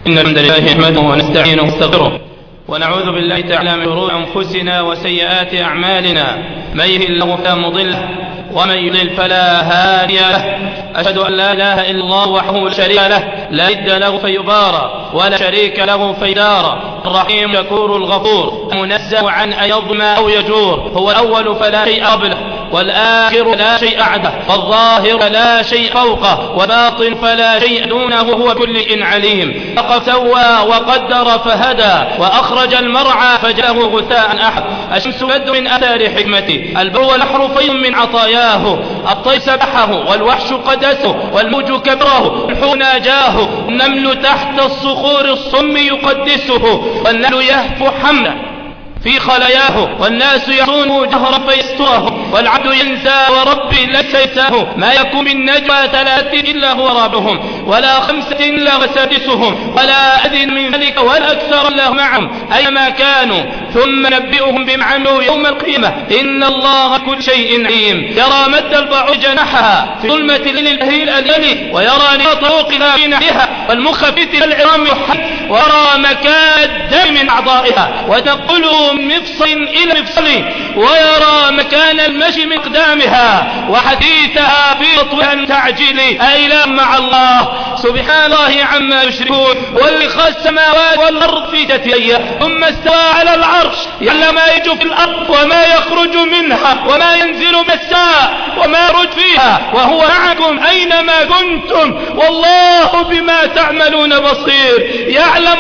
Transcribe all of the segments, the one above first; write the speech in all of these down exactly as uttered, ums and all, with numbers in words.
إن الحمد لله نحمده ونستعينه ونستغفره ونعوذ بالله تعالى من شرور أنفسنا وسيئات أعمالنا، من يهده الله فلا مضل له ومن يضلل فلا هادي له. أشهد أن لا إله إلا الله وحده لا شريك له، لا ند له فيبارى ولا شريك له فيدارى، الرحيم الشكور الغفور، منزه عن أن يظلم أو يجور، هو الأول فلا شيء قبله والآخر لا شيء أعده، والظاهر لا شيء فوقه، وباطن فلا شيء دونه، هو كل إن عليم. فسوى وقدر فهدى، وأخرج المرعى فجاءه غثاء أحد. الشمس بد من أثار حكمته، البر والبحر فيض من عطاياه، الطير سبحه والوحش قدسه والموج كبره، الحوت ناجاه، النمل تحت الصخور الصم يقدسه، والنمل يهف حمله في خلاياه، والناس يعصون جهرا فيستره، والعبد ينسى وربي ليس ينساه. ما يكون من نجوى ثلاث إلا هو رابعهم، ولا خمسة إلا هو سادسهم، ولا أذن من ذلك ولا أكثر إلا هو معهم أينما كانوا، ثم نبئهم بما عملوا يوم القيامة، إن الله كل شيء عليم. يرى مد البعوض جناحها في ظلمة الليل الأليل، ويرى نقاط طوقها في نحرها، والمخ في تلك العظام يحد، ويرى مكان الدم من أعضائها، وتقول من مفصل إلى مفصل، ويرى مكان المشي من أقدامها، وحديثها في طويل تعجيل. أيلا مع الله سبحان الله عما يشركون، واللي خلق السماوات والأرض في ستة أيام ثم استوى على العرش، يعلم ما يجري في الأرض وما يخرج منها وما ينزل من السماء وما يخرج فيها، وهو معكم أينما كنتم، والله بما تعملون بصير. يعلم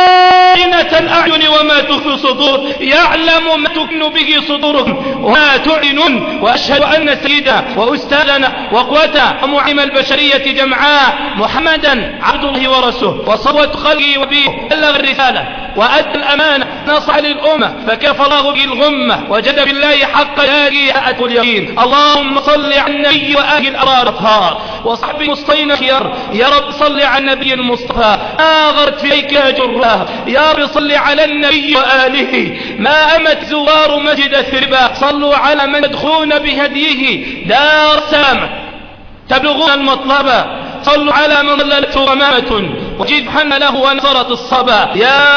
خائنة الأعين وما تخفي الصدور، يعلم ما تكن به صدورهم وما تعلنون. وأشهد أن سيدنا وأستاذنا وقوتنا ومعلم البشرية جمعاء محمدا عبد الله ورسوله، وصوت خلقه وبيه، بلغ الرسالة وأدى الأمانة، نصح للأمة فكفى الله به الغمة، وجد بالله حق جاهه أتوا اليقين. اللهم صل على النبي وآله الأبرار الأطهار وصحبه المصطفين الخيار. يا رب صل على النبي المصطفى آغرت فيك جراه، يا رب صل على النبي وآله ما أمت زوار مسجد الثرباء. صلوا على من يدخلون بهديه دار سامة تبلغون المطلبة، صلوا على من ظللته غمامة وجد حن له ونصرت الصبا.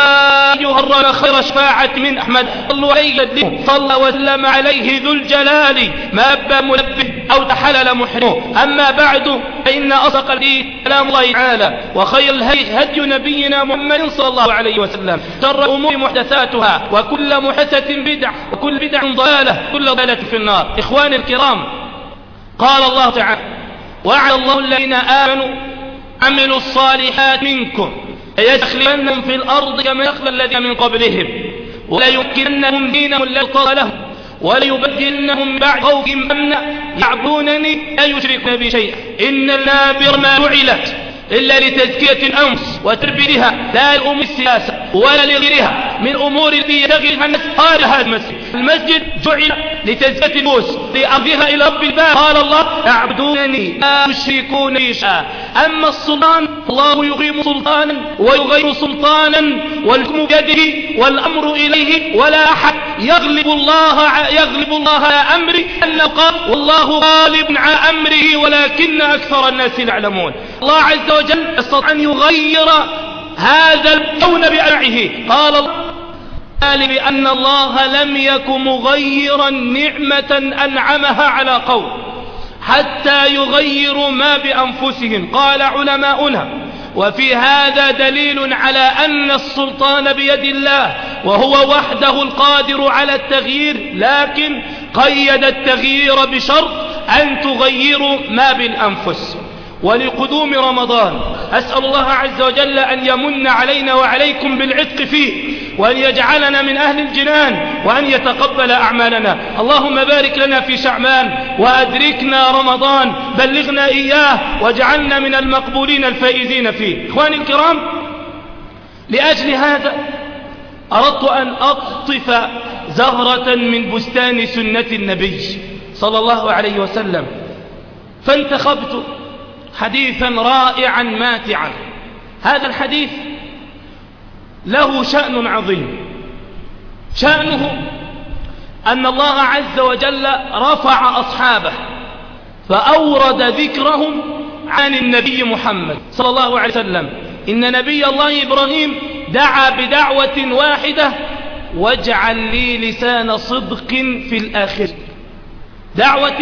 يا أيها الرب خير شفاعة من أحمد، صلوا عليه الدين، صلى وسلم عليه ذو الجلال ما أبى منبه أو تحلل محرم. أما بعد، فإن أصدق الحديث كلام الله تعالى، وخير الهدي هدي نبينا محمد صلى الله عليه وسلم، شر الأمور محدثاتها، وكل محدثة بدعة، وكل بدعة ضلالة، كل ضلالة في النار. إخواني الكرام، قال الله تعالى: وعد الله الذين آمنوا عملوا الصالحات منكم ليستخلفنهم في الأرض كما استخلف الذين من قبلهم، وليمكننهم دينهم الذي ارتضى لهم، وليبدلنهم بعد خوفهم أمنا يعبدونني لا يشركون بي شيئا. إن النابر ما جعلت إلا لتزكية الأنفس وتربيتها، لا لأمور السياسة ولا لغيرها من أمور التي يتغيرها الناس. قال هذا المسجد المسجد جعل لتزكية النفوس لأرضها إلى رب الباب. قال الله: يعبدونني لا يشركون بي شيئا. أما السلطان، الله يقيم سلطانا ويغير سلطانا، والحكم بيده والأمر إليه، ولا أحد يغلب الله يغلب الله على أمره، أنه قال: والله غالب على أمره ولكن أكثر الناس لا يعلمون. الله عز وجل يستطيع أن يغير هذا الكون بأنعه. قال الله قال بأن الله لم يكن مغيرا نعمة أنعمها على قوم حتى يغيروا ما بأنفسهم. قال علماؤنا: وفي هذا دليل على أن السلطان بيد الله، وهو وحده القادر على التغيير، لكن قيد التغيير بشرط أن تغيروا ما بالأنفس. ولقدوم رمضان أسأل الله عز وجل أن يمن علينا وعليكم بالعتق فيه، وأن يجعلنا من أهل الجنان، وأن يتقبل أعمالنا. اللهم بارك لنا في شعبان، وأدركنا رمضان، بلغنا إياه، واجعلنا من المقبولين الفائزين فيه. إخواني الكرام، لأجل هذا أردت أن أقطف زهرة من بستان سنة النبي صلى الله عليه وسلم، فانتخبت حديثا رائعا ماتعا. هذا الحديث له شأن عظيم، شأنه أن الله عز وجل رفع أصحابه فأورد ذكرهم عن النبي محمد صلى الله عليه وسلم، إن نبي الله إبراهيم دعا بدعوة واحدة واجعل لي لسان صدق في الآخر. دعوة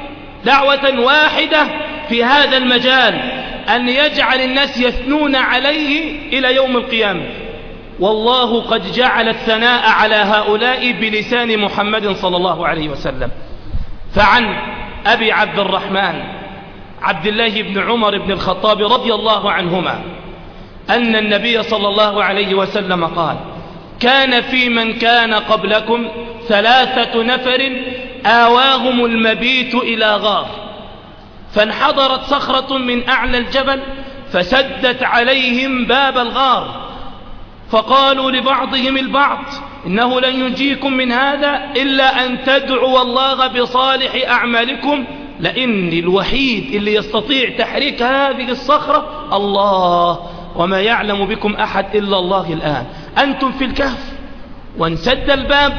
دعوة واحدة في هذا المجال، أن يجعل الناس يثنون عليه إلى يوم القيامة. والله قد جعل الثناء على هؤلاء بلسان محمد صلى الله عليه وسلم. فعن أبي عبد الرحمن عبد الله بن عمر بن الخطاب رضي الله عنهما أن النبي صلى الله عليه وسلم قال: كان في من كان قبلكم ثلاثة نفر آواهم المبيت إلى غار، فانحدرت صخرة من أعلى الجبل فسدت عليهم باب الغار، فقالوا لبعضهم البعض: إنه لن ينجيكم من هذا إلا أن تدعوا الله بصالح أعمالكم، لأن الوحيد اللي يستطيع تحريك هذه الصخرة الله، وما يعلم بكم أحد إلا الله الآن. أنتم في الكهف وانسد الباب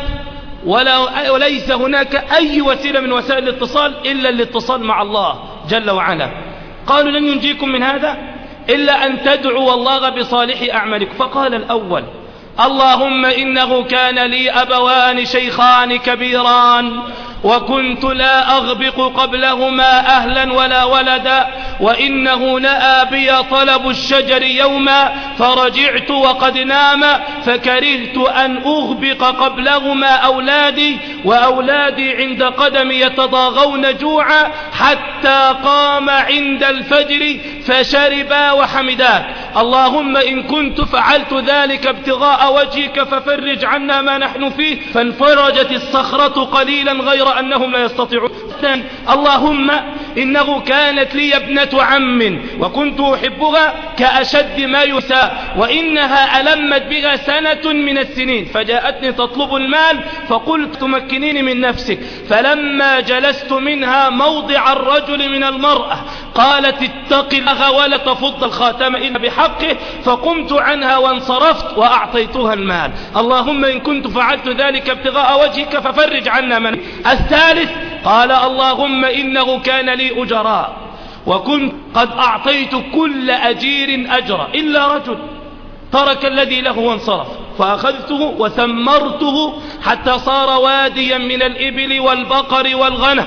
ولا وليس هناك أي وسيلة من وسائل الاتصال إلا الاتصال مع الله جل وعلا. قالوا: لن ينجيكم من هذا إلا أن تدعوا الله بصالح أعمالكم. فقال الأول: اللهم إنه كان لي أبوان شيخان كبيران وكنت لا أغبق قبلهما أهلا ولا ولدا، وإنه نأى بي طلب الشجر يوما فرجعت وقد نام، فكرهت أن أغبق قبلهما أولادي، وأولادي عند قدمي يتضاغون جوعا حتى قام عند الفجر فشربا وحمداك. اللهم إن كنت فعلت ذلك ابتغاء وجهك ففرج عنا ما نحن فيه. فانفرجت الصخرة قليلا غير أنهم لا يستطيعون. اللهم إنه كانت لي ابنة عم وكنت أحبها كأشد ما يساء، وإنها ألمت بها سنة من السنين، فجاءتني تطلب المال فقلت: تمكنيني من نفسك. فلما جلست منها موضع الرجل من المرأة قالت: اتق الله ولا تفض الخاتم إلا بحقه، فقمت عنها وانصرفت وأعطيتها المال. اللهم إن كنت فعلت ذلك ابتغاء وجهك ففرج عنا من. الثالث قال: اللهم إنه كان لي أجراء وكنت قد أعطيت كل أجير أجرا إلا رجل ترك الذي له وانصرف، فأخذته وثمرته حتى صار واديا من الإبل والبقر والغنم،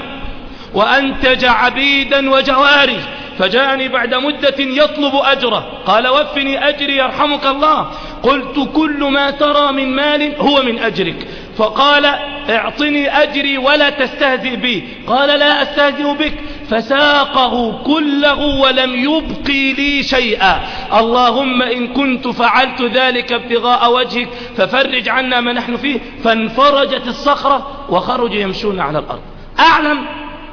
وأنتج عبيدا وجواري، فجاءني بعد مدة يطلب أجره، قال: وفني أجري يرحمك الله. قلت: كل ما ترى من مال هو من أجرك. فقال: اعطني أجري ولا تستهزئ بي. قال: لا أستهزئ بك. فساقه كله ولم يبقي لي شيئا. اللهم إن كنت فعلت ذلك ابتغاء وجهك ففرج عنا ما نحن فيه. فانفرجت الصخرة وخرجوا يمشون على الأرض. أعلم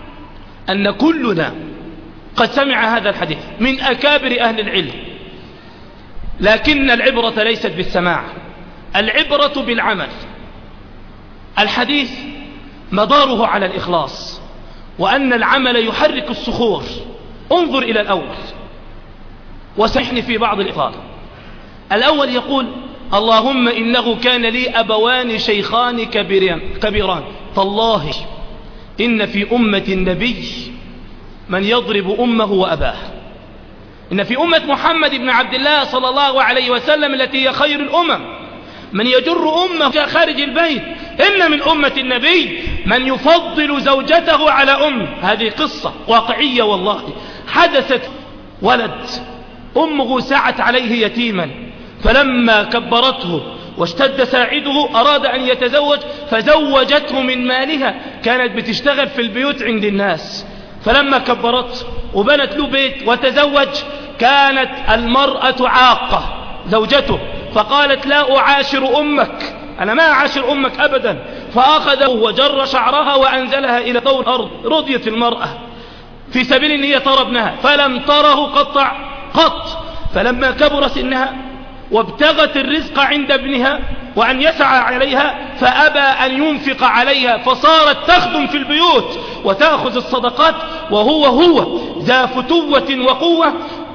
أن كلنا قد سمع هذا الحديث من أكابر أهل العلم، لكن العبرة ليست بالسماع، العبرة بالعمل. الحديث مداره على الإخلاص، وأن العمل يحرك الصخور. انظر إلى الأول وسحني في بعض الإطار. الأول يقول: اللهم إنه كان لي أبوان شيخان كبيران, كبيران تالله إن في أمة النبي من يضرب أمه وأباه. إن في أمة محمد بن عبد الله صلى الله عليه وسلم التي هي خير الأمم من يجر أمه خارج البيت. إن من أمة النبي من يفضل زوجته على أمه. هذه قصة واقعية والله حدثت. ولد أمه سعت عليه يتيما، فلما كبرته واشتد ساعده أراد أن يتزوج فزوجته من مالها، كانت بتشتغل في البيوت عند الناس. فلما كبرته وبنت له بيت وتزوج كانت المرأة عاقة زوجته، فقالت: لا أعاشر أمك، أنا ما أعاشر أمك أبدا. فأخذه وجر شعرها وأنزلها إلى طور الأرض. رضيت المرأة في سبيل أن هي ترى ابنها، فلم تره قطع قط. فلما كبر سنها وابتغت الرزق عند ابنها وأن يسعى عليها فأبى أن ينفق عليها، فصارت تخدم في البيوت وتأخذ الصدقات، وهو هو ذا فتوة وقوة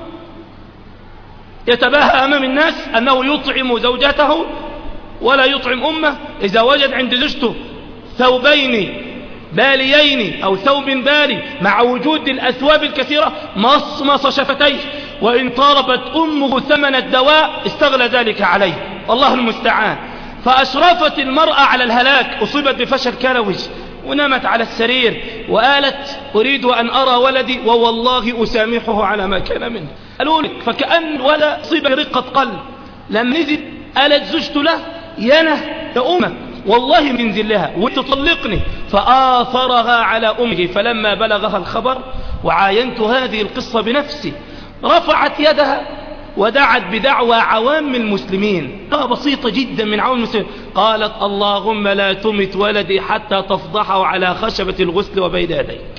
يتباهى أمام الناس أنه يطعم زوجته ولا يطعم أمه. إذا وجد عند زوجته ثوبين باليين أو ثوب بالي مع وجود الأثواب الكثيرة مصمص شفتيه وإن طلبت أمه ثمن الدواء استغلى ذلك عليه، الله المستعان. فأشرفت المرأة على الهلاك، أصيبت بفشل كلوي ونامت على السرير وقالت أريد أن أرى ولدي ووالله أسامحه على ما كان منه. قالوا لك فكأن ولا أصيب برقة قلب. لما نزل قالت زوجته له ينه يا أمك والله من ذلها وتطلقني، فآثرها على أمه. فلما بلغها الخبر وعاينت هذه القصة بنفسي رفعت يدها ودعت بدعوى عوام المسلمين بسيطة جدا من عوام المسلمين، قالت اللهم لا تمت ولدي حتى تفضحه على خشبة الغسل وبين يديك.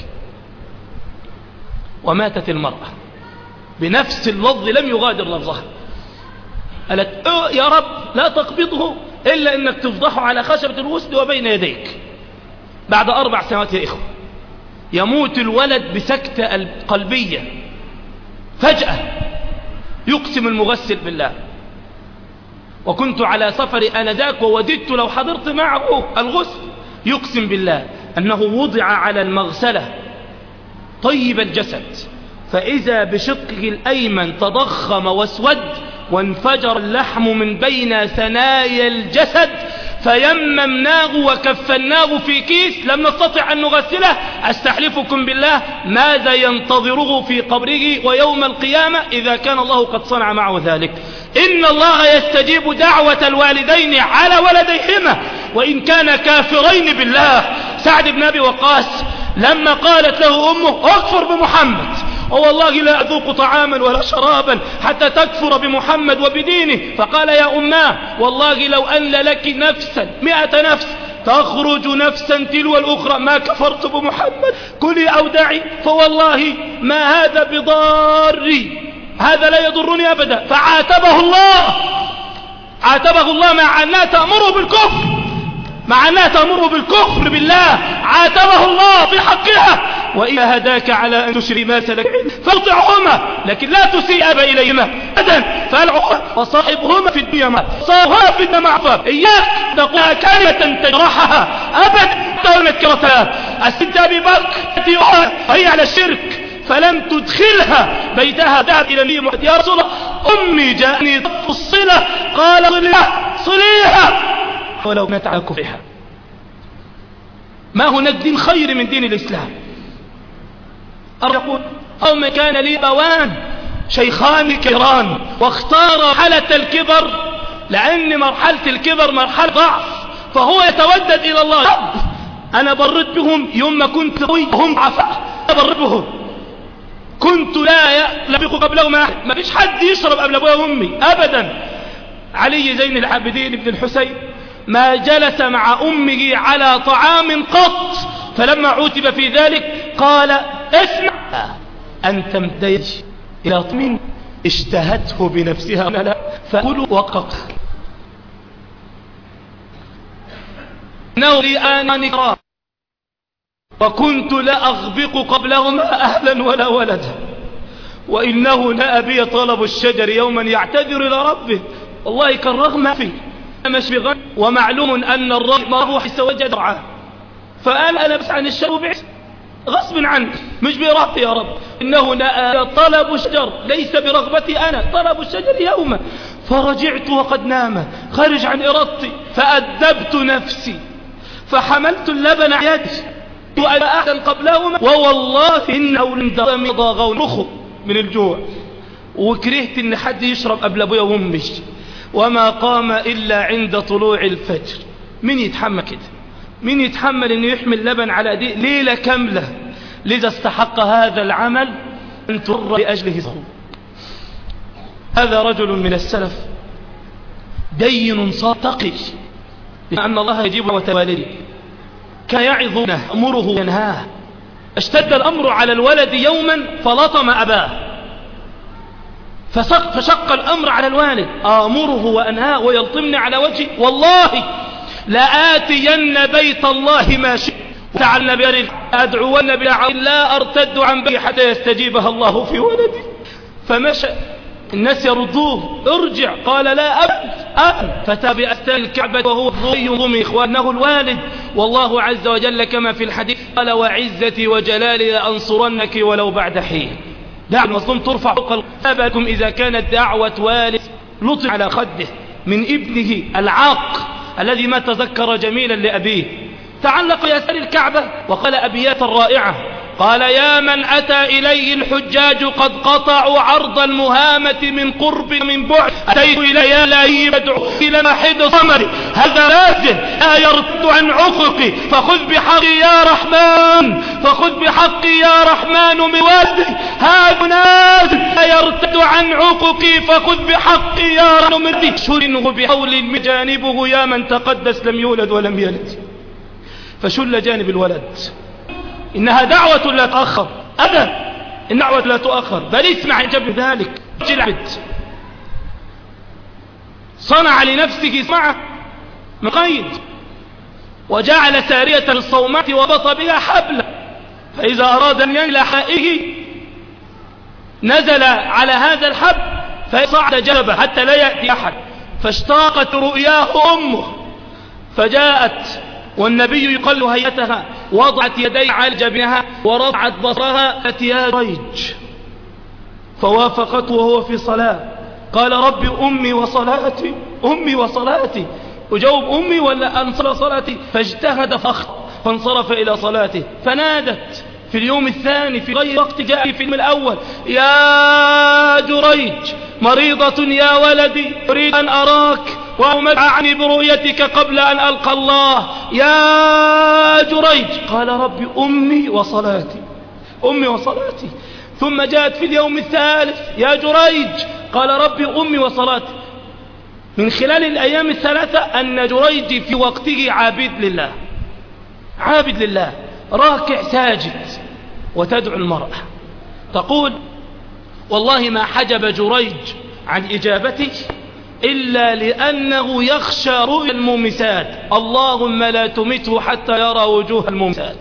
وماتت المرأة بنفس اللفظ لم يغادر لفظها، قالت يا رب لا تقبضه إلا إنك تفضحه على خشبة الغسل وبين يديك. بعد أربع سنوات يا إخوة يموت الولد بسكتة قلبية فجأة، يقسم المغسل بالله وكنت على سفر آنذاك ووددت لو حضرت معه الغسل، يقسم بالله أنه وضع على المغسلة طيب الجسد، فإذا بشقه الأيمن تضخم واسود وانفجر اللحم من بين ثنايا الجسد، فيممناه وكفناه في كيس لم نستطع أن نغسله. أستحلفكم بالله ماذا ينتظره في قبره ويوم القيامة إذا كان الله قد صنع معه ذلك. إن الله يستجيب دعوة الوالدين على ولديهما وإن كان كافرين بالله. سعد بن أبي وقاص لما قالت له أمه اكفر بمحمد والله لا أذوق طعاما ولا شرابا حتى تكفر بمحمد وبدينه، فقال يا أماه والله لو أن لك نفسا مئة نفس تخرج نفسا تلو الأخرى ما كفرت بمحمد، كلي أو دعي فوالله ما هذا بضاري، هذا لا يضرني أبدا. فعاتبه الله، عاتبه الله مع أنها تأمره بالكفر، مع أنها تأمره بالكفر بالله، عاتبه الله في حقها. وإذا هداك على أن تشري ما سلك فاطعهما لكن لا تسيء أبا إليهما أبدا، فالعقوبة وصاحبهما في الدنيا ما صاحبهما في الدنيا معفى. إياك تقولها كلمة تجرحها أبدا تذكرتها. الست أبي بكر هي على الشرك فلم تدخلها بيتها، ذهب إلى النبي محمد يا رسول الله أمي جاءني تطلب الصلة، قال صليها صليها ولو كانت على كفرها. ما هناك دين خير من دين الإسلام. يقول أو ما كان لي أبوان شيخان كبيران واختار مرحلة الكبر لأن مرحلة الكبر مرحلة ضعف، فهو يتودد إلى الله. أنا برد بهم يوم ما كنت قوي وهم عفاء، برد بهم كنت لا يلبق قبلهم أحد، ما فيش حد يشرب قبل أبويا وأمي أبدا. علي زين العابدين بن الحسين ما جلس مع أمه على طعام قط، فلما عوتب في ذلك قال اسمع أنت مديج إلى طمين اشتهته بنفسها أنا لا فكلوا وقق نوري آن نكرا وكنت لا أغبق قبلهما أهلا ولا ولدا، وإنه لأبي طلب الشجر يوما يعتذر إلى ربه والله كالرغم ما فيه مش بغير، ومعلوم أن الرغم هو حيث وجد رعاه، فقال أنا بس عن الشر بعث غصب عنه مش برغبتي يا رب، إنه طلب الشجر ليس برغبتي أنا، طلب الشجر يوما فرجعت وقد نام خارج عن إرادتي فأدبت نفسي فحملت اللبن على يدي وأنا أحدا قبلهما ووالله إنه لندم ضاغون رخو من الجوع، وكرهت إن حد يشرب قبل أبويا وأمي وما قام إلا عند طلوع الفجر. من يتحمل كده؟ من يتحمل إنه يحمل لبن على دي ليلة كاملة؟ لذا استحق هذا العمل أن تضر لأجله صوم. هذا رجل من السلف دين صادق لأن الله يجيب وتوالده، كان يعظونه أمره ينهاه. اشتد الأمر على الولد يوما فلطم أباه فشق, فشق الأمر على الوالد، آمره وأنهاه ويلطمني على وجهي والله لآتين بيت الله ما شئت وتعالنا بأرض أدعون بلا لا أرتد عن بي حتى يستجيبها الله في ولدي. فمشى الناس يردوه ارجع، قال لا أبد أبد، فتابع أستال الكعبة وهو ضي ضمي إخوانه الوالد، والله عز وجل كما في الحديث قال وعزتي وجلالي لأنصرنك ولو بعد حين. دعوة المظلوم ترفع فوق القلب. إذا كانت دعوة والد لطم على خده من ابنه العاق الذي ما تذكر جميلا لأبيه، تعلق يسار الكعبة وقال أبياتا رائعة، قال: يا من أتى إليه الحجاج قد قطعوا عرض المهامة من قرب من بعد، أتيت إلي لا يدعو إلى واحد صمري، هذا لازم لا يرد عن عققي، فخذ بحقي يا رحمن، فخذ بحقي يا رحمن من والدي، هذا نازل لا يرتد عن عققي، فخذ بحقي يا رحمن من والدي، شرنه بحول من جانبه يا من تقدس لم يولد ولم يلد، فشل جانب الولد. إنها دعوة لا تأخر أبدا، الدعوة لا تؤخر، بل اسمع جب ذلك. العبد صنع لنفسه صنعة مقيد، وجعل سارية الصومات وبط بها حبلا، فإذا أراد أن ينزل حائه نزل على هذا الحبل فصعد جبل حتى لا يأتي أحد، فاشتاقت رؤياه أمه فجاءت والنبي يقل هيئتها، وضعت يدي على جبينها ورفعت بصرها يا جريج، فوافقته وهو في صلاة، قال: رب أمي وصلاتي، أمي وصلاتي، أجاوب أمي ولا أنصر صلاتي؟ فاجتهد فأخطأ فانصرف إلى صلاته، فنادت في اليوم الثاني في غير وقت جاء في اليوم الأول: يا جريج مريضة يا ولدي، أريد أن أراك وأمتع عني برؤيتك قبل أن ألقى الله يا جريج. قال: ربي أمي وصلاتي، أمي وصلاتي. ثم جاءت في اليوم الثالث: يا جريج، قال: ربي أمي وصلاتي. من خلال الأيام الثلاثة أن جريج في وقته عابد لله، عابد لله، راكع ساجد، وتدعو المرأة تقول: والله ما حجب جريج عن إجابتي إلا لأنه يخشى رؤيا المومسات، اللهم لا تمته حتى يرى وجوه المومسات.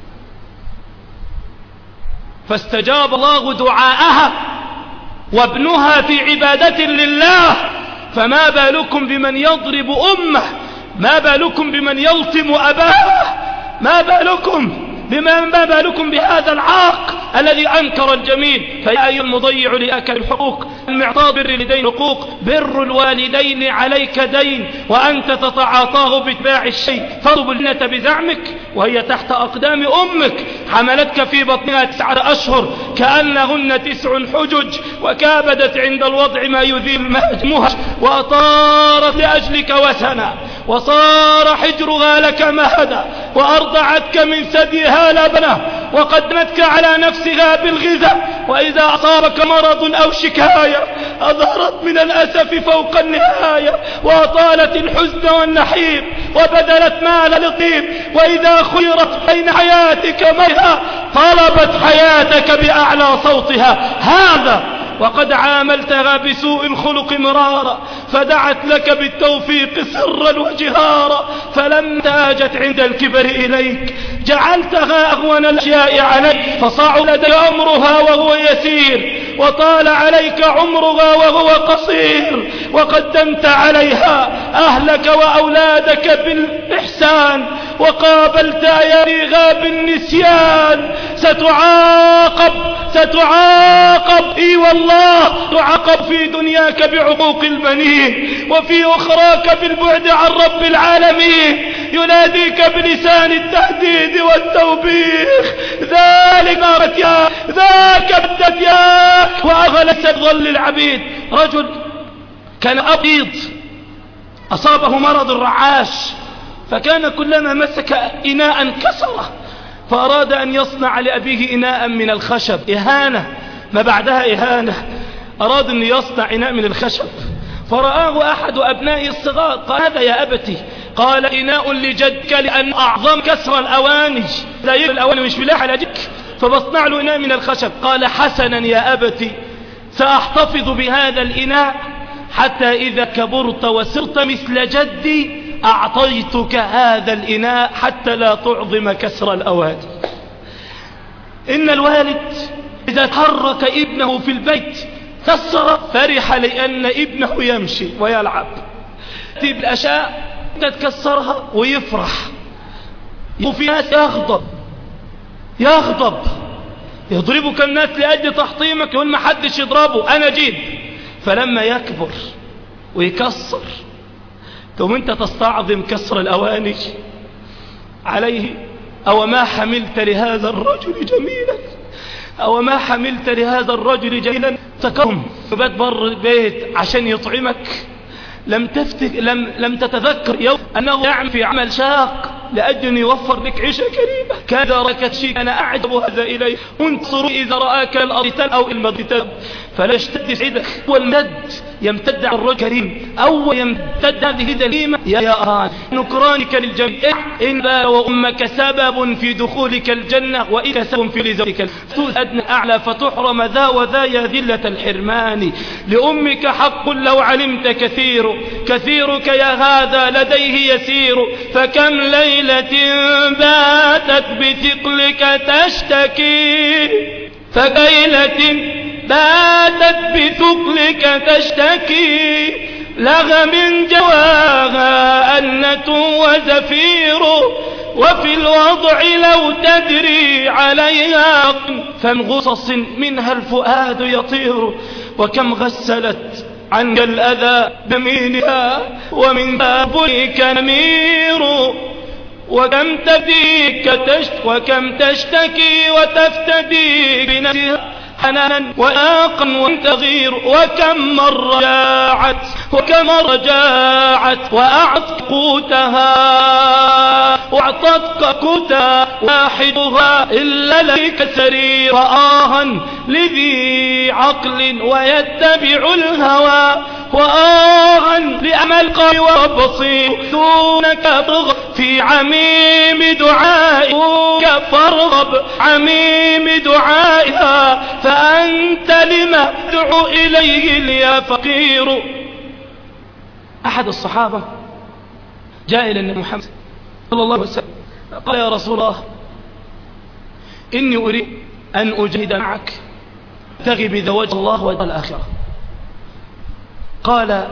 فاستجاب الله دعاءها وابنها في عبادة لله، فما بالكم بمن يضرب أمه، ما بالكم بمن يلطم أباه، ما بالكم بما ما بالكم بهذا العاق الذي أنكر الجميل. فيا أيها المضيع لأكل الحقوق، المعطاء بر الوالدين حقوق، بر الوالدين عليك دين، وأنت تتعاطاه باتباع الشيء، فاطلب الجنة بزعمك وهي تحت أقدام أمك، حملتك في بطنها تسعة أشهر كأنهن تسع حجج، وكابدت عند الوضع ما يذيل مهج، وأطارت لأجلك وسنا، وصار حجرها لك مهدا، وأرضعتك من ثديها لبنا، وقدمتك على نفسها بالغذاء، وإذا أصابك مرض أو شكاية أظهرت من الأسف فوق النهاية، وأطالت الحزن والنحيب، وبذلت مال لطيب، وإذا خيرت بين حياتك وموتها طلبت حياتك بأعلى صوتها. هذا وقد عاملتها بسوء الخلق مرارا، فدعت لك بالتوفيق سرا وجهارا، فلم تاجت عند الكبر إليك جعلتها أهون الأشياء عليك، فصعد لدي أمرها وهو يسير، وطال عليك عمرها وهو قصير، وقدمت عليها أهلك وأولادك بالإحسان، وقابلت أيديها بالنسيان. ستعاقب ستعاقب إي والله، تعاقب في دنياك بعقوق البنين، وفي أخراك بالبعد عن رب العالمين، يناديك بلسان التهديد والتوبيخ: ذلك نارت يا ذاك بدت ياك، وأغلس ظل العبيد. رجل كان أبيض أصابه مرض الرعاش، فكان كلما مسك إناء كسره، فأراد أن يصنع لأبيه إناء من الخشب، إهانة ما بعدها إهانة، أراد أن يصنع إناء من الخشب، فرآه أحد أبنائه الصغار، قال: هذا يا أبتي، قال: إناء لجدك لأن أعظم كسر الأواني، لا يبقى الأواني مش بلاح على جدك، فبصنع له إناء من الخشب. قال: حسنا يا أبتي، سأحتفظ بهذا الإناء حتى إذا كبرت وصرت مثل جدي أعطيتك هذا الإناء حتى لا تعظم كسر الأواني. إن الوالد إذا تحرك ابنه في البيت كسر فرح لأن ابنه يمشي ويلعب، تجيب الأشياء تتكسرها ويفرح، وفي ناس يغضب يغضب يضربك الناس لأجل تحطيمك، يقول ما حدش يضربه أنا جيد. فلما يكبر ويكسر ثم أنت تستعظم كسر الأواني عليه. أو ما حملت لهذا الرجل جميلا، أو ما حملت لهذا الرجل جميلا تكرم بات بر البيت عشان يطعمك. لم تفتك لم لم تتذكر يوم أنه يعمل في عمل شاق لأجل أن يوفر لك عيشة كريمة. كذا ركت شيء أنا أعجب هذا إليه. انتصر إذا رآك الأرض أو المضيتاب فلا يشتد سعيدك. والمد يمتد على الرجل الكريم أو يمتد هذه دليمة يا يا أران نكرانك للجميع. إن با وأمك سبب في دخولك الجنة وإن سبب في لزوجك الفتوز أدنى أعلى فتحرم ذا وذا يا ذلة الحرمان. لأمك حق لو علمت كثير كثيرك يا هذا لديه يسير. فكم ليلة باتت بثقلك تشتكي فليلة باتت بثقلك تشتكي لغى من جواها أنة وزفير. وفي الوضع لو تدري عليها فمن غصص منها الفؤاد يطير. وكم غسلت عنك الأذى بمينها ومن بابك نمير. وكم تديك تشت وكم تشتكي وتفتدي بنفسها حنانا وآقا وتغير. وكم مرة جاعت وكم مرة جاعت وأعطت قوتها وأعطتك قوتها واحدها إلا لك سرير. آها لذي عقل ويتبع الهوى وآها لأمل قوي وبصير. دونك فارغب في عميم دعائك فارغب عميم دعائها. فأنت لما تدعو إليه يا فقير. أحد الصحابة جاء إلى النبي محمد صلى الله عليه وسلم قال يا رسول الله إني أريد أن أجاهد معك أبتغي بذا وجه الله والدار الآخرة. قال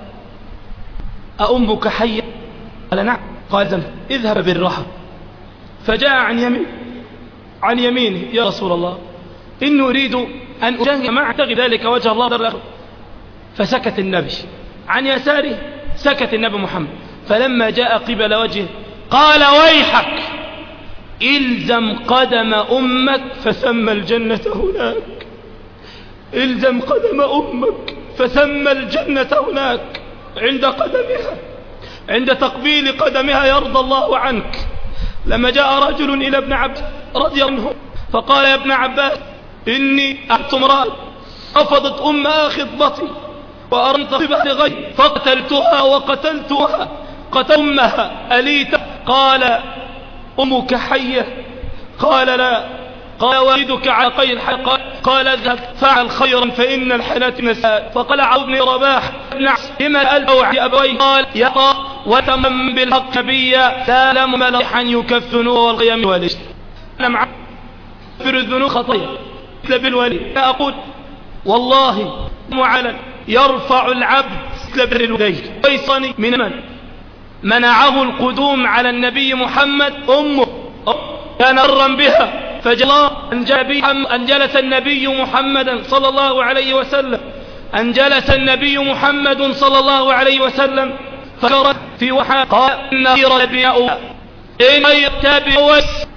أأمك حية؟ قال نعم. قال اذهب بالرحم. فجاء عن يمين عن يمينه يا رسول الله إني أريد أن أجاهد معك أبتغي ذلك وجه الله والدار الآخرة. فسكت النبي. عن يساره سكت النبي محمد. فلما جاء قبل وجهه قال ويحك إلزم قدم أمك فثم الجنة هناك. إلزم قدم أمك فثم الجنة هناك. عند قدمها عند تقبيل قدمها يرضى الله عنك. لما جاء رجل إلى ابن عباس رضي الله عنه فقال يا ابن عباس إني أعطت امرأة رفضت أمها خطبتي وأرنت بها لغير فقتلتها وقتلتها قتل أمها أليت؟ قال أمك حية؟ قال لا. قال والدك على قيد الحياة؟ قال, قال اذهب فعل خيرا فإن الحياة نساء. فقال عوف بن رباح ابن لما ألبوا أبويه؟ قال يقى وتمم بالحق نبيا سالم ملحا يكفنوا والغيم والإشت. أنا مع فر الذنوب خطية مثل بالولي. أقول والله معلن يرفع العبد مثل بر الولي ويصني من من منعه القدوم على النبي محمد أمه كان أرا بها. فجاء أن جلس النبي محمد صلى الله عليه وسلم أن جلس النبي محمد صلى الله عليه وسلم فقرأ في وحى قال إن ربيعه إن يتبع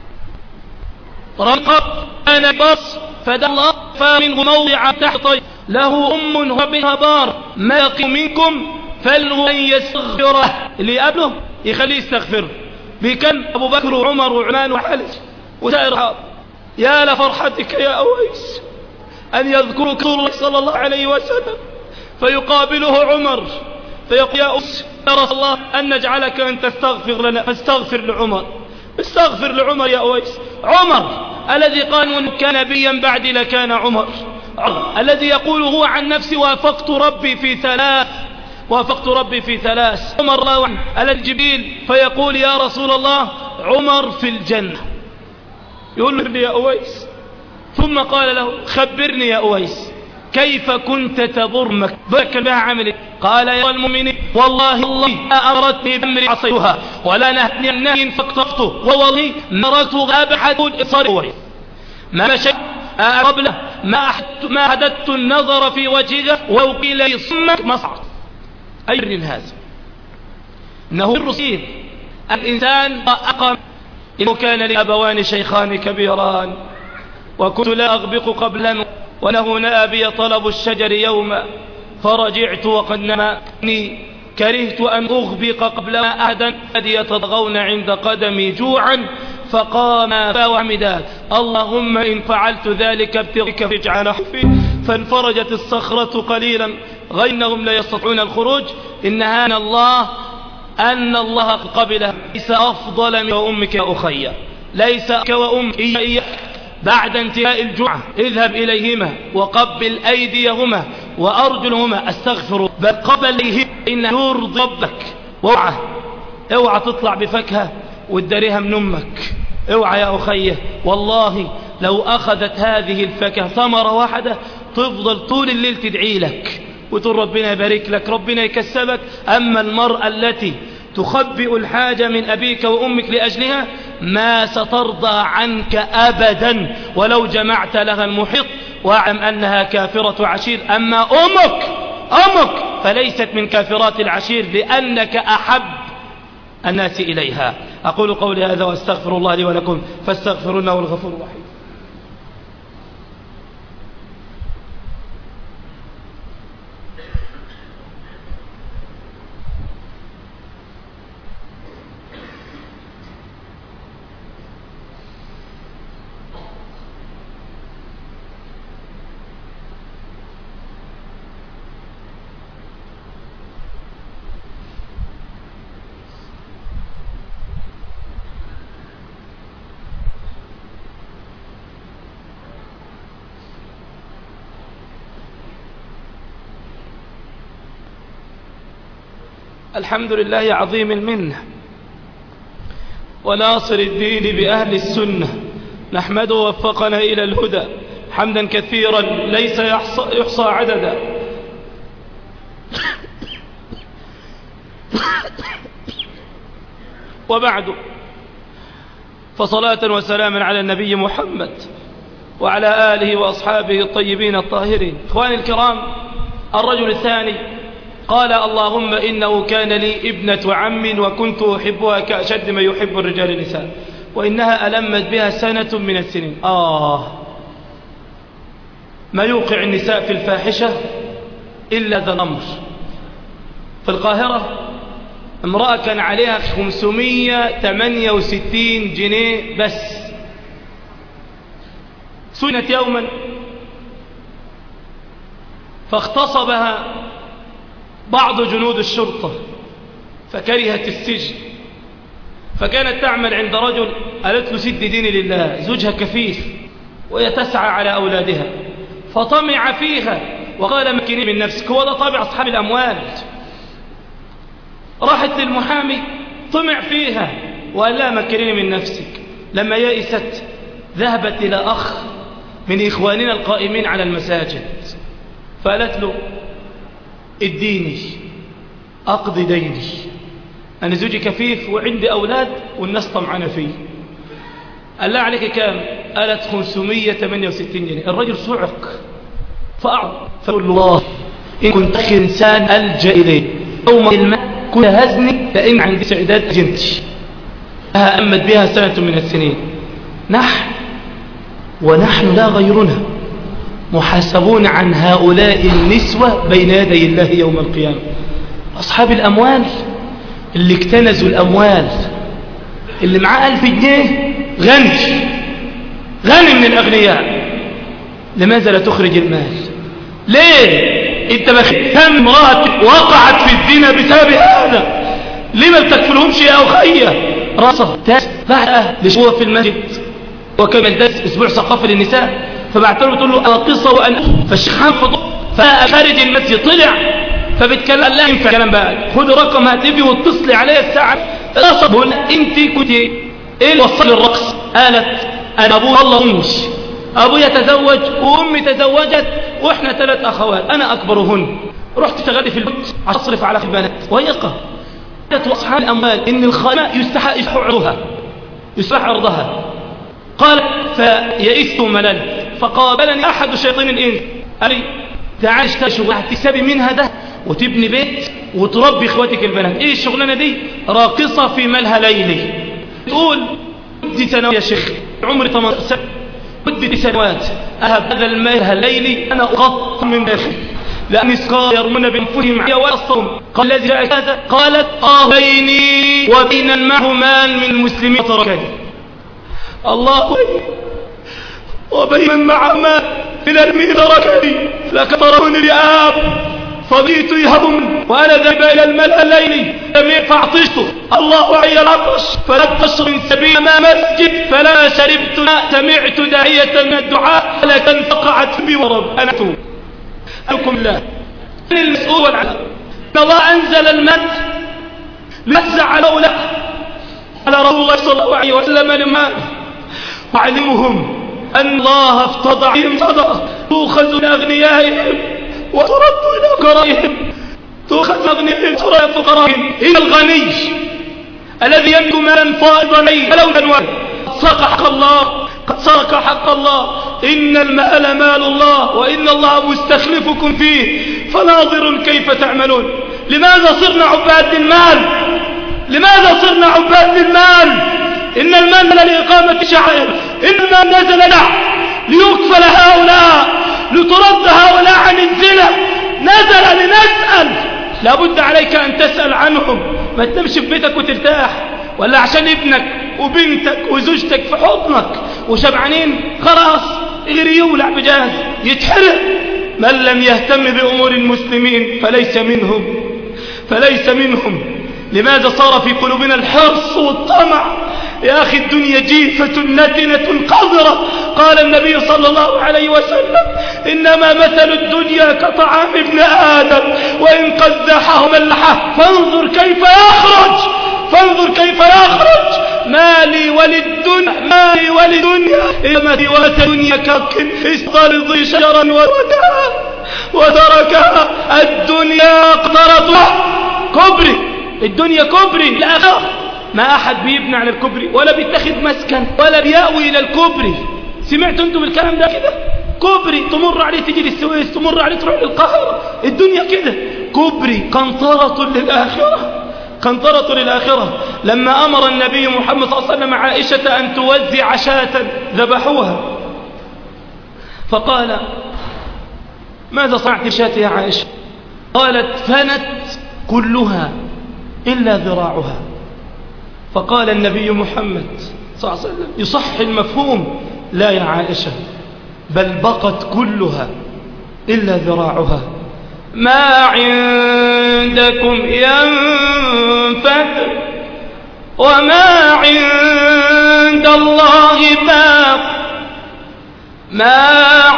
رقب أنا بص فدى الله فمنه موضع تحت له أم وبها بار ما يقي منكم فلو أن يستغفره اللي قبله يخليه يستغفره. بكم أبو بكر وعمر وعمان وحلج وسائر. يا لفرحتك يا أويس أن يذكرك الله صلى الله عليه وسلم فيقابله عمر فيقول يا أويس يا رسول الله أن نجعلك أن تستغفر لنا فاستغفر لعمر. استغفر لعمر يا أويس. عمر الذي قال إن كان نبيا بعد لكان عمر. عمر الذي يقول هو عن نفسي وافقت ربي في ثلاث وافقت ربي في ثلاث. عمر الله عنه الذي جبريل فيقول يا رسول الله عمر في الجنة. يقول لي يا أويس ثم قال له خبرني يا أويس كيف كنت تضر مكة بك بها عملك؟ قال يا المؤمنين والله الله أمرتني بأمر عصيتها ولا نهني النهي فاقتفته ووالله مرت غاب حد إصاره ما مشيت قبله ما ما هددت النظر في وجهك وقيل لي صمك مصعد. أي هذا إنه الرصيد الإنسان أقام إنه كان لي أبوان شيخان كبيران وكنت لا أغبق قبلا ونهنا أبي طلب الشجر يوما فرجعت وقد نماني كرهت أن أغبق قبل أحدا الذي يتضغون عند قدمي جوعا فقام فوعمدا اللهم إن فعلت ذلك ابتغيك فاجعل حفي فانفرجت الصخرة قليلا غير أنهم لا يستطيعون الخروج إن هان الله أن الله قبله ليس أفضل من أمك يا أخي ليس كوأمك إياك بعد انتهاء الجوع اذهب إليهما وقبل أيديهما وأرجلهما استغفر بل قبل إن يرضي ربك واوعى اوعى تطلع بفكهة وتداريها من أمك اوعى يا أخي والله لو أخذت هذه الفكهة ثمرة واحدة تفضل طول الليل تدعي لك وتقول ربنا يبارك لك ربنا يكسبك. أما المرأة التي تخبئ الحاجة من أبيك وأمك لأجلها ما سترضى عنك أبدا ولو جمعت لها المحيط واعلم أنها كافرة عشير. أما أمك أمك فليست من كافرات العشير لأنك أحب الناس إليها. أقول قولي هذا واستغفر الله لي ولكم فاستغفروا إنه الغفور الرحيم. الحمد لله عظيم المنة وناصر الدين بأهل السنة نحمده وفقنا إلى الهدى حمدا كثيرا ليس يحصى, يحصى عددا وبعد فصلاة وسلاما على النبي محمد وعلى آله وأصحابه الطيبين الطاهرين. إخواني الكرام الرجل الثاني قال اللهم إنه كان لي ابنة عم وكنت أحبها كأشد ما يحب الرجال النساء وإنها ألمت بها سنة من السنين. آه ما يوقع النساء في الفاحشة إلا ذا الأمر. في القاهرة امرأة كان عليها خمسمائة وثمانية وستين جنيه بس سنت يوما فاغتصبها بعض جنود الشرطة فكرهت السجن فكانت تعمل عند رجل قالت له سد ديني لله زوجها كفيف وهي تسعى على أولادها فطمع فيها وقال مكني من نفسك. هو ده طبع أصحاب الأموال. راحت للمحامي طمع فيها وقال لا مكني من نفسك. لما يئست ذهبت إلى أخ من إخواننا القائمين على المساجد فقالت له اديني أقضي ديني أنا زوجي كفيف وعندي أولاد والناس طمعنا فيه. قال لا عليك كام؟ قالت خمسمائة وثمانية وستين جنيه. الرجل صعق فأعرض فقال الله إن كنت أخي إنسان ألجأ إليه يوم الماء كنت هزني لأن عندي سعداد جنتي أها أمت بها سنة من السنين. نحن ونحن لا غيرنا محاسبون عن هؤلاء النسوة بين يدي الله يوم القيامة. أصحاب الأموال اللي اكتنزوا الأموال اللي معاه ألف جنيه غني غني من الأغنياء لماذا لا تخرج المال؟ ليه انت بخير؟ كم امرأة وقعت في الزنا بسبب هذا لما بتكفلهمش يا أخية رصة تاس بعد أهل لشوه في المسجد وكما الدرس أسبوع ثقافة للنساء فبعتله تقول له أنا قصة وأنا فالشيخ حنفض فخارج المسجد طلع فبتكلم لا ينفع كلام بقى خد رقم هاتفي واتصلي عليا الساعة رصة انت كنت ايه اللي وصل الرقص؟ قالت أنا أبوه الله أمش أبوي يتزوج وأمي تزوجت وإحنا ثلاث أخوات أنا أكبرهن. رحت اشتغلت في البيت عشان أصرف على البنات ويقى قالت وأصحاب الأموال إن الخامة يستحق عرضها يستحق عرضها. قال فيئست ملل فقابلني أحد شياطين الإنس قال لي تعال اشتغل شغلة هتكسبي منها ده وتبني بيت وتربي اخواتك البنات. ايه الشغلانة دي؟ راقصة في مالها ليلي. تقول مدة سنوات يا شيخ، عمري ثمانية عشر سنة، مدة سنوات أهب هذا المال الليلي أنا أغط من داخل لأني سقار يرمون بأنفسهم علي ويصوم. قال الذي جاء هذا؟ قالت آه بيني وبين معه مال من المسلمين تركني. الله وبين من معه مال من المين تركني لكثرون الياب فضيت يهبهم وأنا ذهب إلى الملأ الليلي فاعطشته. الله عي العطش فلم تشرب من سبيل ما مسجد فلا شربت ماء. سمعت داعية من الدعاء لكن فقعت بي ورب أنا أتوب. أنكم الله من المسؤول عنه. إن الله أنزل المد ليجزع على أولئك على رسول الله صلى الله عليه وسلم لما وعلمهم أن الله افتضع بهم صدقة تؤخذ من أغنيائهم وترد إلى فقرائهم. تؤخذ من أغنيائهم وترد إلى فقرائهم. إن الغني الذي يملك مالا فائضا فلو تنوى سرق حق الله، قد سرق حق الله. إن المال مال الله وإن الله مستخلفكم فيه فناظر كيف تعملون. لماذا صرنا عباد للمال؟ لماذا صرنا عباد للمال؟ إن المال لإقامة شعائر، إنما نزل له ليكفل هؤلاء، لترد هؤلاء عن الزنا، نزل لنسأل. لابد عليك أن تسأل عنهم، ما تنامش في بيتك وترتاح، ولا عشان ابنك وبنتك وزوجتك في حضنك وشبعانين خلاص غير يولع بجاز يتحرق. من لم يهتم بأمور المسلمين فليس منهم فليس منهم. لماذا صار في قلوبنا الحرص والطمع؟ يا أخي الدنيا جيفة نتنة قذرة. قال النبي صلى الله عليه وسلم إنما مثل الدنيا كطعام ابن آدم وإن قزحه ملحه فانظر كيف يخرج فانظر كيف يخرج. مالي وللدنيا مالي وللدنيا إنما ثوات الدنيا كبك استرضي شجرا وتركها وتركها. الدنيا قطرتها كبري، الدنيا كبري الآخرة. ما أحد بيبني على الكبري ولا بيتخذ مسكن ولا بيأوي إلى الكبري. سمعتوا أنتم الكلام ده كده؟ كبري تمر عليه تجي للسويس، تمر عليه تروح للقاهرة. الدنيا كده كبري قنطرة للآخرة، قنطرة للآخرة. لما أمر النبي محمد صلى الله عليه وسلم عائشة أن توزع شاة ذبحوها فقال ماذا صنعت شاة يا عائشة؟ قالت فنت كلها إلا ذراعها. فقال النبي محمد صلى الله عليه وسلم يصح المفهوم لا يا عائشة بل بقت كلها إلا ذراعها. ما عندكم ينفد وما عند الله باق. ما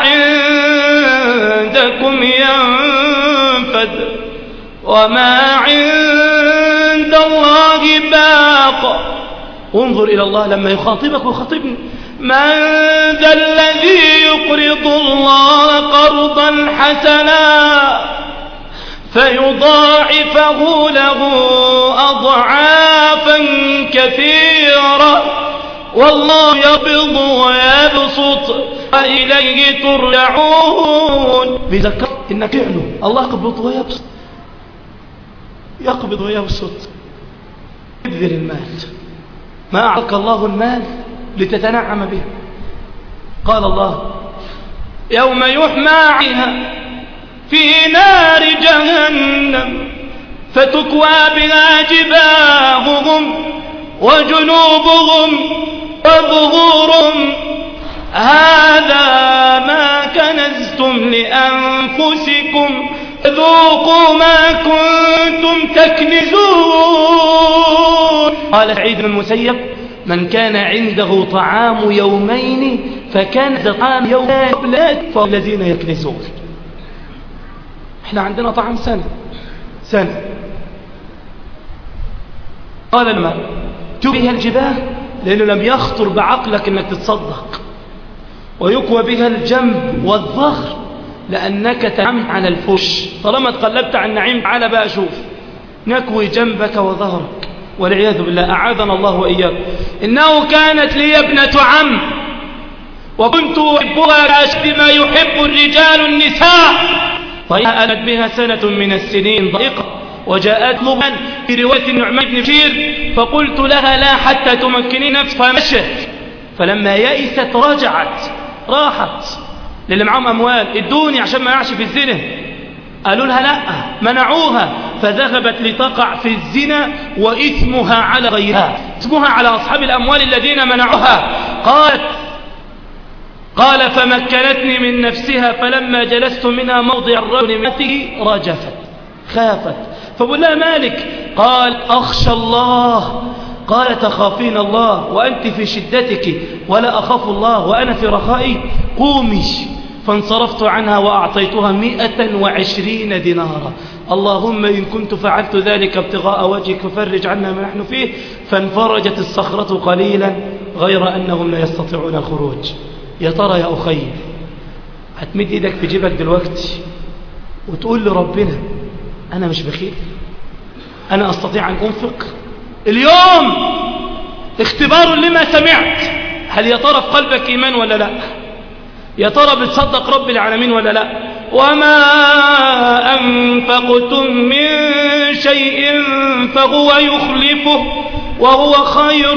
عندكم ينفد وما عند الله باق. انظر إلى الله لما يخاطبك ويخاطبني. من ذا الذي يقرض الله قرضا حسنا فيضاعفه له أضعافا كثيرة والله يقبض ويبسط وإليه ترجعون. بذكر إنك اعلو الله يقبض ويبسط، يقبض ويبسط. ابذل المال، ما أعطاك الله المال لتتنعم به. قال الله يوم يحمى عليها في نار جهنم فتكوى بها جباههم وجنوبهم وظهورهم هذا ما كنزتم لأنفسكم ذوقوا ما كنتم تكنزون. قال سعيد بن المسيب من كان عنده طعام يومين فكان طعام يومين فالذين يكنزون. احنا عندنا طعام سنة سنة. قال لما تبه الجباه لأنه لم يخطر بعقلك أنك تتصدق، ويكوى بها الجنب والظهر لأنك تنعمت على الفش. طالما تقلبت عن النعيم تعال بقى شوف نكوي جنبك وظهرك والعياذ بالله، أعاذنا الله وإياك. إنه كانت لي ابنة عم وكنت أحبها كأشد ما يحب الرجال النساء. فأتت بها سنة من السنين ضيقة وجاءت مبان في رواية النعمان بن بشير فقلت لها لا حتى تمكني نفسها فمشت. فلما يئست رجعت راحت للي معهم أموال ادوني عشان ما يعش في الزنا. قالوا لها لا منعوها فذهبت لتقع في الزنا وإثمها على غيرها، إثمها على أصحاب الأموال الذين منعوها. قالت قال فمكنتني من نفسها فلما جلست منها موضع الرجل ماته رجفت خافت. فقل لها مالك؟ قال أخشى الله. قال تخافين الله وأنت في شدتك ولا أخاف الله وأنا في رخائي؟ قومي. فانصرفت عنها وأعطيتها مئة وعشرين دينارا. اللهم إن كنت فعلت ذلك ابتغاء وجهك ففرج عنا ما نحن فيه. فانفرجت الصخرة قليلا غير أنهم لا يستطيعون الخروج. يا ترى يا أخي هتمد إيدك في جيبك دلوقتي وتقول لربنا أنا مش بخيل، أنا أستطيع أن أنفق؟ اليوم اختبار لما سمعت. هل يا ترى في قلبك إيمان ولا لا؟ يا ترى بتصدق رب العالمين ولا لا؟ وما أنفقتم من شيء فهو يخلفه وهو خير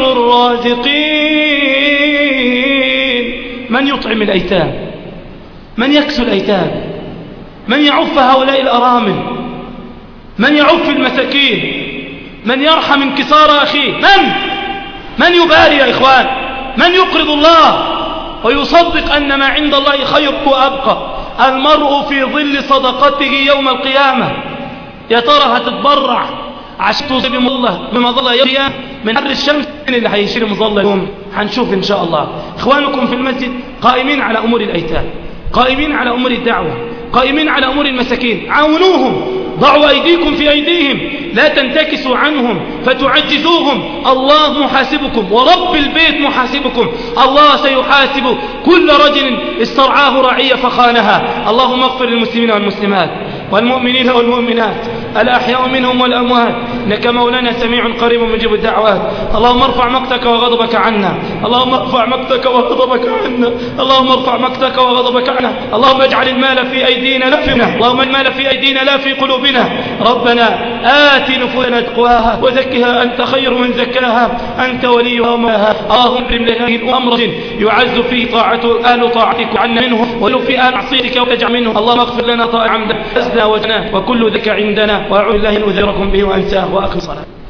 الرازقين. من يطعم الأيتام؟ من يكسو الأيتام؟ من يعف هؤلاء الأرامل؟ من يعف المساكين؟ من يرحم انكسار أخيه؟ من؟ من يباري يا إخوان؟ من يقرض الله ويصدق أن ما عند الله خير وأبقى؟ المرء في ظل صدقته يوم القيامة. يا ترى هتتبرع عشان توصل بمظلة يوم من حر الشمس؟ اللي هيشيل مظلة يوم هنشوف إن شاء الله. إخوانكم في المسجد قائمين على أمور الأيتام، قائمين على أمور الدعوة، قائمين على أمور المساكين، عاونوهم، ضعوا أيديكم في أيديهم، لا تنتكسوا عنهم فتعجزوهم. الله محاسبكم ورب البيت محاسبكم. الله سيحاسب كل رجل استرعاه رعية فخانها. اللهم اغفر للمسلمين والمسلمات والمؤمنين والمؤمنات الأحياء منهم والأموات إنك مولانا سميع قريب مجيب الدعوات. اللهم ارفع مقتك وغضبك عنا، اللهم ارفع مقتك وغضبك عنا، اللهم ارفع مقتك وغضبك عنا. اللهم اجعل المال في أيدينا لا في قلوبنا، اللهم المال في أيدينا لا في قلوبنا. ربنا آت نفوسنا تقواها وزكها أنت خير من زكاها أنت وليها ومولاها. اللهم اكرم لهذه أمر يعز فيه طاعته أهل طاعتك عنا منه ولو في أهل معصيتك وتجعل منه. اللهم اغفر لنا طاعة عمدا أزنا وجنا وكل ذك عندنا وأعوذ بالله أن أذكركم به وأنساه وأقم صلاة.